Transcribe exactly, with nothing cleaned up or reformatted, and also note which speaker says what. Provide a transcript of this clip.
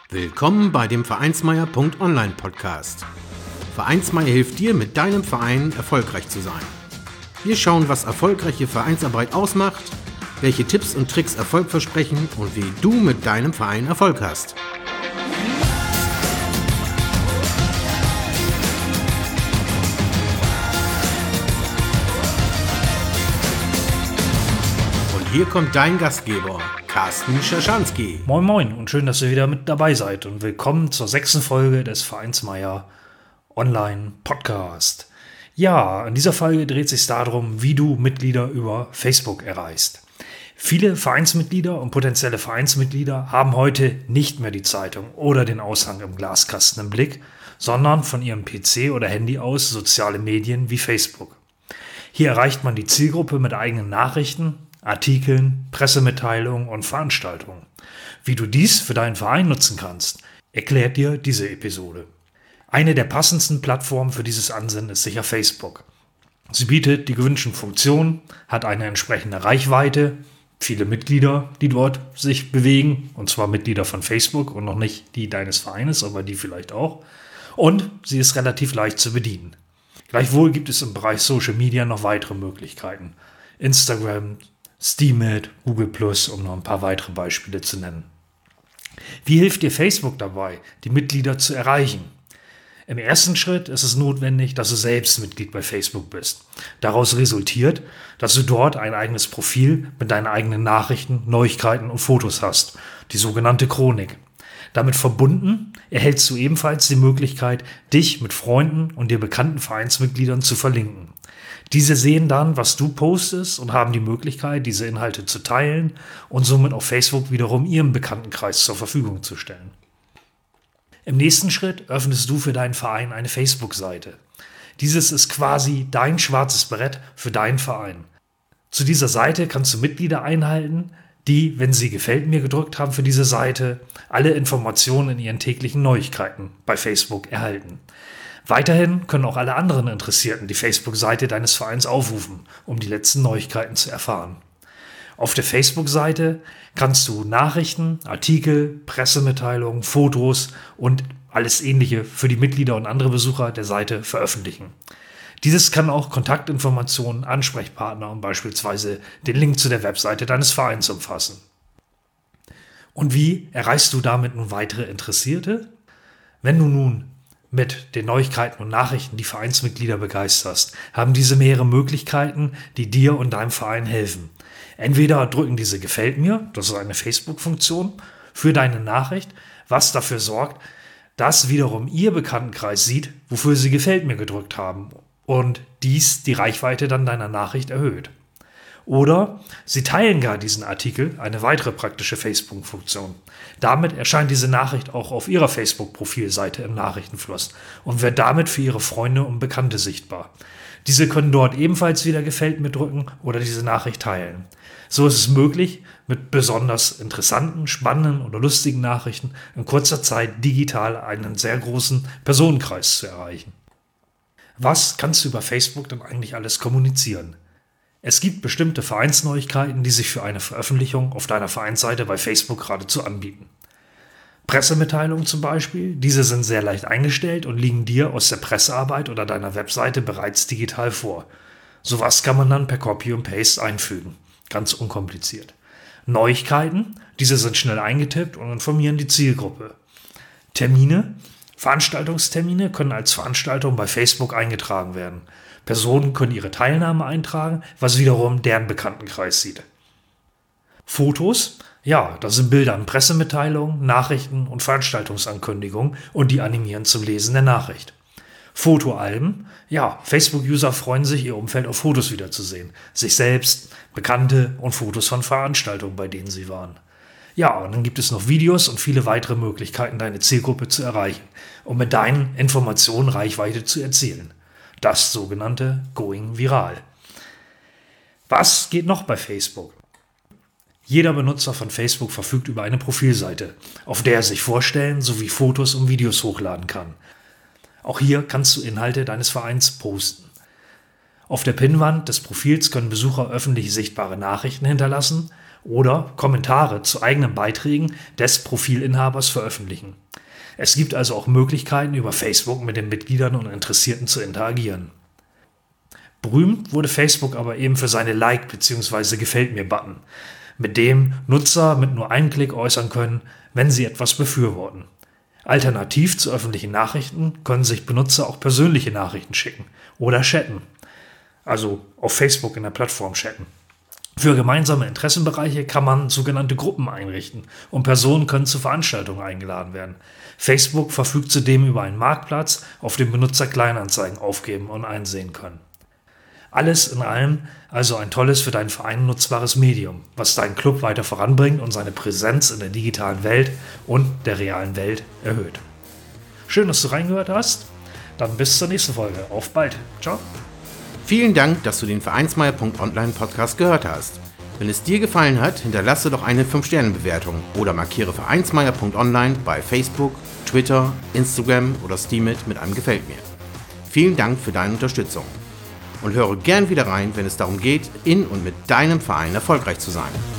Speaker 1: Willkommen bei dem Vereinsmeier Punkt online Podcast. Vereinsmeier hilft dir, mit deinem Verein erfolgreich zu sein. Wir schauen, was erfolgreiche Vereinsarbeit ausmacht, welche Tipps und Tricks Erfolg versprechen und wie du mit deinem Verein Erfolg hast. Und hier kommt dein Gastgeber, Carsten Schaschanski.
Speaker 2: Moin Moin und schön, dass ihr wieder mit dabei seid und willkommen zur sechsten Folge des Vereinsmeier Online Podcast. Ja, in dieser Folge dreht es sich darum, wie du Mitglieder über Facebook erreichst. Viele Vereinsmitglieder und potenzielle Vereinsmitglieder haben heute nicht mehr die Zeitung oder den Aushang im Glaskasten im Blick, sondern von ihrem P C oder Handy aus soziale Medien wie Facebook. Hier erreicht man die Zielgruppe mit eigenen Nachrichten, Artikeln, Pressemitteilungen und Veranstaltungen. Wie du dies für deinen Verein nutzen kannst, erklärt dir diese Episode. Eine der passendsten Plattformen für dieses Ansinnen ist sicher Facebook. Sie bietet die gewünschten Funktionen, hat eine entsprechende Reichweite, viele Mitglieder, die dort sich bewegen, und zwar Mitglieder von Facebook und noch nicht die deines Vereines, aber die vielleicht auch. Und sie ist relativ leicht zu bedienen. Gleichwohl gibt es im Bereich Social Media noch weitere Möglichkeiten. Instagram, Steemit, Google plus, um noch ein paar weitere Beispiele zu nennen. Wie hilft dir Facebook dabei, die Mitglieder zu erreichen? Im ersten Schritt ist es notwendig, dass du selbst Mitglied bei Facebook bist. Daraus resultiert, dass du dort ein eigenes Profil mit deinen eigenen Nachrichten, Neuigkeiten und Fotos hast, die sogenannte Chronik. Damit verbunden erhältst du ebenfalls die Möglichkeit, dich mit Freunden und dir bekannten Vereinsmitgliedern zu verlinken. Diese sehen dann, was du postest und haben die Möglichkeit, diese Inhalte zu teilen und somit auf Facebook wiederum ihrem Bekanntenkreis zur Verfügung zu stellen. Im nächsten Schritt öffnest du für deinen Verein eine Facebook-Seite. Dieses ist quasi dein schwarzes Brett für deinen Verein. Zu dieser Seite kannst du Mitglieder einhalten, die, wenn sie Gefällt mir gedrückt haben für diese Seite, alle Informationen in ihren täglichen Neuigkeiten bei Facebook erhalten. Weiterhin können auch alle anderen Interessierten die Facebook-Seite deines Vereins aufrufen, um die letzten Neuigkeiten zu erfahren. Auf der Facebook-Seite kannst du Nachrichten, Artikel, Pressemitteilungen, Fotos und alles Ähnliche für die Mitglieder und andere Besucher der Seite veröffentlichen. Dieses kann auch Kontaktinformationen, Ansprechpartner und beispielsweise den Link zu der Webseite deines Vereins umfassen. Und wie erreichst du damit nun weitere Interessierte? Wenn du nun mit den Neuigkeiten und Nachrichten die Vereinsmitglieder begeisterst, haben diese mehrere Möglichkeiten, die dir und deinem Verein helfen. Entweder drücken diese Gefällt mir, das ist eine Facebook-Funktion, für deine Nachricht, was dafür sorgt, dass wiederum ihr Bekanntenkreis sieht, wofür sie Gefällt mir gedrückt haben und dies die Reichweite dann deiner Nachricht erhöht. Oder sie teilen gar diesen Artikel, eine weitere praktische Facebook-Funktion. Damit erscheint diese Nachricht auch auf ihrer Facebook-Profilseite im Nachrichtenfluss und wird damit für ihre Freunde und Bekannte sichtbar. Diese können dort ebenfalls wieder Gefällt mir drücken oder diese Nachricht teilen. So ist es möglich, mit besonders interessanten, spannenden oder lustigen Nachrichten in kurzer Zeit digital einen sehr großen Personenkreis zu erreichen. Was kannst du über Facebook denn eigentlich alles kommunizieren? Es gibt bestimmte Vereinsneuigkeiten, die sich für eine Veröffentlichung auf deiner Vereinsseite bei Facebook geradezu anbieten. Pressemitteilungen zum Beispiel, diese sind sehr leicht eingestellt und liegen dir aus der Pressearbeit oder deiner Webseite bereits digital vor. Sowas kann man dann per Copy und Paste einfügen, ganz unkompliziert. Neuigkeiten, diese sind schnell eingetippt und informieren die Zielgruppe. Termine, Veranstaltungstermine können als Veranstaltung bei Facebook eingetragen werden. Personen können ihre Teilnahme eintragen, was wiederum deren Bekanntenkreis sieht. Fotos, ja, das sind Bilder in Pressemitteilungen, Nachrichten und Veranstaltungsankündigungen und die animieren zum Lesen der Nachricht. Fotoalben, ja, Facebook-User freuen sich, ihr Umfeld auf Fotos wiederzusehen, sich selbst, Bekannte und Fotos von Veranstaltungen, bei denen sie waren. Ja, und dann gibt es noch Videos und viele weitere Möglichkeiten, deine Zielgruppe zu erreichen und mit deinen Informationen Reichweite zu erzielen. Das sogenannte Going Viral. Was geht noch bei Facebook? Jeder Benutzer von Facebook verfügt über eine Profilseite, auf der er sich vorstellen sowie Fotos und Videos hochladen kann. Auch hier kannst du Inhalte deines Vereins posten. Auf der Pinnwand des Profils können Besucher öffentlich sichtbare Nachrichten hinterlassen oder Kommentare zu eigenen Beiträgen des Profilinhabers veröffentlichen. Es gibt also auch Möglichkeiten, über Facebook mit den Mitgliedern und Interessierten zu interagieren. Berühmt wurde Facebook aber eben für seine Like- bzw. Gefällt-mir-Button, mit dem Nutzer mit nur einem Klick äußern können, wenn sie etwas befürworten. Alternativ zu öffentlichen Nachrichten können sich Benutzer auch persönliche Nachrichten schicken oder chatten, also auf Facebook in der Plattform chatten. Für gemeinsame Interessenbereiche kann man sogenannte Gruppen einrichten und Personen können zu Veranstaltungen eingeladen werden. Facebook verfügt zudem über einen Marktplatz, auf dem Benutzer Kleinanzeigen aufgeben und einsehen können. Alles in allem also ein tolles, für deinen Verein nutzbares Medium, was deinen Club weiter voranbringt und seine Präsenz in der digitalen Welt und der realen Welt erhöht. Schön, dass du reingehört hast. Dann bis zur nächsten Folge. Auf bald. Ciao.
Speaker 1: Vielen Dank, dass du den Vereinsmeier Punkt online Podcast gehört hast. Wenn es dir gefallen hat, hinterlasse doch eine fünf Sterne Bewertung oder markiere Vereinsmeier Punkt online bei Facebook, Twitter, Instagram oder Steemit mit einem Gefällt mir. Vielen Dank für deine Unterstützung. Und höre gern wieder rein, wenn es darum geht, in und mit deinem Verein erfolgreich zu sein.